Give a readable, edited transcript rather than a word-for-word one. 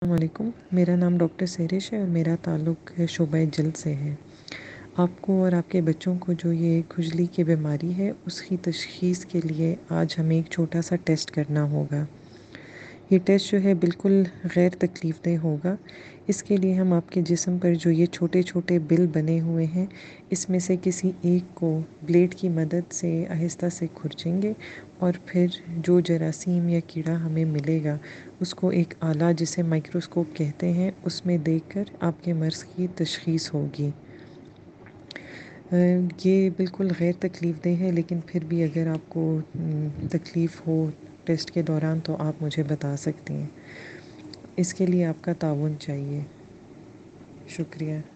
वालेकुम, मेरा नाम डॉक्टर सेरिश है और मेरा ताल्लुक़ शोबा जल्द से है। आपको और आपके बच्चों को जो ये खुजली की बीमारी है, उसकी तशख़ीस के लिए आज हमें एक छोटा-सा टेस्ट करना होगा। ये टेस्ट जो है बिल्कुल गैर तकलीफ़देह होगा। इसके लिए हम आपके जिस्म पर जो ये छोटे-छोटे बिल बने हुए हैं, इसमें से किसी एक को ब्लेड की मदद से आहिस्ता से खुरचेंगे और फिर जो जरासीम या कीड़ा हमें मिलेगा, उसको एक आला जिसे माइक्रोस्कोप कहते हैं, उसमें देखकर आपके मर्ज़ की तशख़ीस होगी। ये बिल्कुल गैर तकलीफ़देह है, लेकिन फिर भी अगर आपको तकलीफ़ हो टेस्ट के दौरान तो आप मुझे बता सकती हैं। इसके लिए आपका ताउन चाहिए। शुक्रिया।